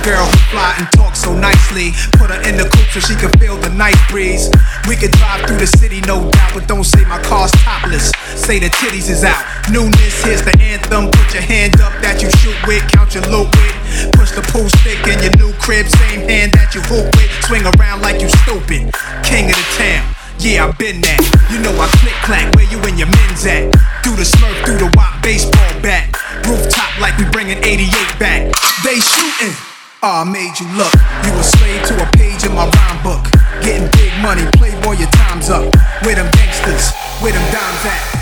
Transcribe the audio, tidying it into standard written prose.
girl who fly and talk so nicely. Put her in the coupe so she can feel the night breeze. We could drive through the city, no doubt, but don't say my car's topless. Say the titties is out. Newness, here's the anthem. Put your hand up that you shoot with, count your loot with. Push the pool stick in your new crib, same hand that you hoop with. Swing around like you stupid. King of the town. Yeah, I've been that. You know I click clack, where you and your men's at? Through the Smurf, through the wop, baseball bat. Rooftop like we bringing 88 back. They shooting. I made you look. You a slave to a page in my rhyme book. Getting big money, playboy, your time's up. Where them gangsters, where them dimes at?